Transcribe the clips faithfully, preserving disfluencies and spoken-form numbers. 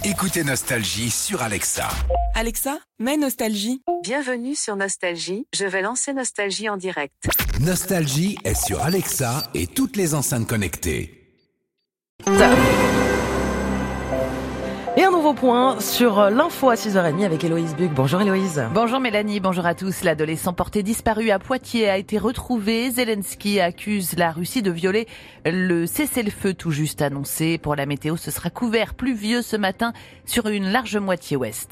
Écoutez Nostalgie sur Alexa. Alexa, mets Nostalgie. Bienvenue sur Nostalgie, je vais lancer Nostalgie en direct. Nostalgie est sur Alexa et toutes les enceintes connectées. Et un nouveau point sur l'info à six heures trente avec Héloïse Buc. Bonjour Héloïse. Bonjour Mélanie, bonjour à tous. L'adolescent porté disparu à Poitiers a été retrouvé. Zelensky accuse la Russie de violer le cessez-le-feu tout juste annoncé. Pour la météo, ce sera couvert, pluvieux ce matin sur une large moitié ouest.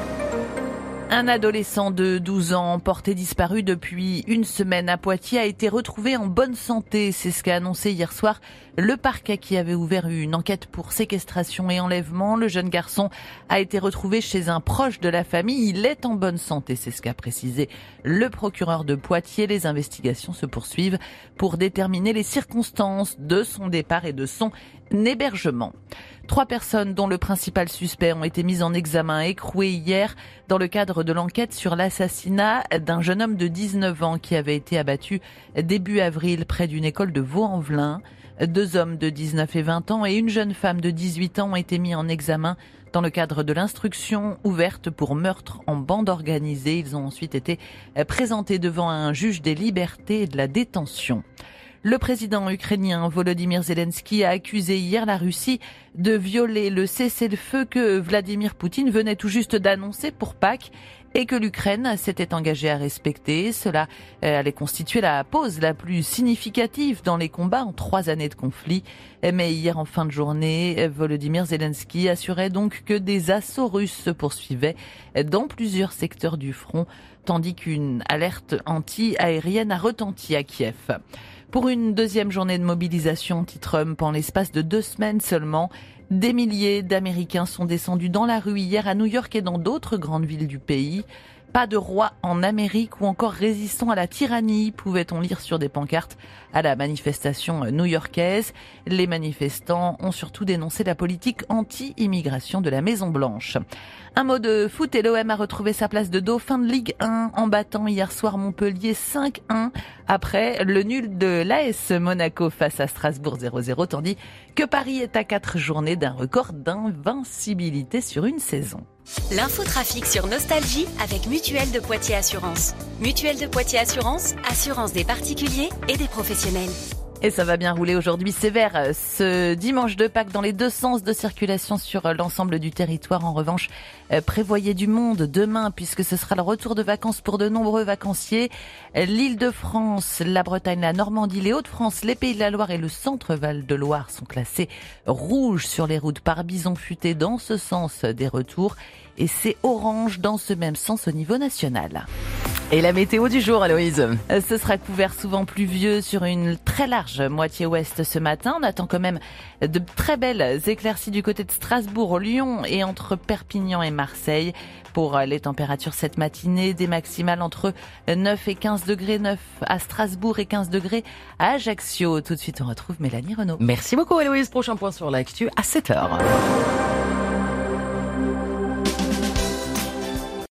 Un adolescent de douze ans porté disparu depuis une semaine à Poitiers a été retrouvé en bonne santé. C'est ce qu'a annoncé hier soir le parquet qui avait ouvert une enquête pour séquestration et enlèvement. Le jeune garçon a été retrouvé chez un proche de la famille. Il est en bonne santé, c'est ce qu'a précisé le procureur de Poitiers. Les investigations se poursuivent pour déterminer les circonstances de son départ et de son hébergement. Trois personnes, dont le principal suspect, ont été mises en examen écrouées hier dans le cadre de l'enquête sur l'assassinat d'un jeune homme de dix-neuf ans qui avait été abattu début avril près d'une école de Vaux-en-Velin. Deux hommes de dix-neuf et vingt ans et une jeune femme de dix-huit ans ont été mis en examen dans le cadre de l'instruction ouverte pour meurtre en bande organisée. Ils ont ensuite été présentés devant un juge des libertés et de la détention. Le président ukrainien Volodymyr Zelensky a accusé hier la Russie de violer le cessez-le-feu que Vladimir Poutine venait tout juste d'annoncer pour Pâques et que l'Ukraine s'était engagée à respecter. Cela allait constituer la pause la plus significative dans les combats en trois années de conflit. Mais hier, en fin de journée, Volodymyr Zelensky assurait donc que des assauts russes se poursuivaient dans plusieurs secteurs du front, tandis qu'une alerte anti-aérienne a retenti à Kiev. Pour une deuxième journée de mobilisation anti-Trump en l'espace de deux semaines seulement, des milliers d'Américains sont descendus dans la rue hier à New York et dans d'autres grandes villes du pays. Pas de roi en Amérique ou encore résistant à la tyrannie, pouvait-on lire sur des pancartes à la manifestation new-yorkaise. Les manifestants ont surtout dénoncé la politique anti-immigration de la Maison-Blanche. Un mot de foot et l'O M a retrouvé sa place de dauphin de Ligue un en battant hier soir Montpellier cinq un après le nul de l'A S Monaco face à Strasbourg zéro zéro, tandis que Paris est à quatre journées d'un record d'invincibilité sur une saison. L'infotrafic sur Nostalgie avec Mutuelle de Poitiers Assurance. Mutuelle de Poitiers Assurance, assurance des particuliers et des professionnels. Et ça va bien rouler aujourd'hui sévère ce dimanche de Pâques dans les deux sens de circulation sur l'ensemble du territoire. En revanche, prévoyez du monde demain puisque ce sera le retour de vacances pour de nombreux vacanciers. L'Île-de-France, la Bretagne, la Normandie, les Hauts-de-France, les Pays de la Loire et le Centre-Val de Loire sont classés rouges sur les routes par bison futé dans ce sens des retours. Et c'est orange dans ce même sens au niveau national. Et la météo du jour, Héloïse? Ce sera couvert souvent pluvieux sur une très large moitié ouest ce matin. On attend quand même de très belles éclaircies du côté de Strasbourg, Lyon et entre Perpignan et Marseille. Pour les températures cette matinée, des maximales entre neuf et quinze degrés, neuf à Strasbourg et quinze degrés à Ajaccio. Tout de suite, on retrouve Mélanie Renaud. Merci beaucoup Héloïse. Prochain point sur l'actu à sept heures.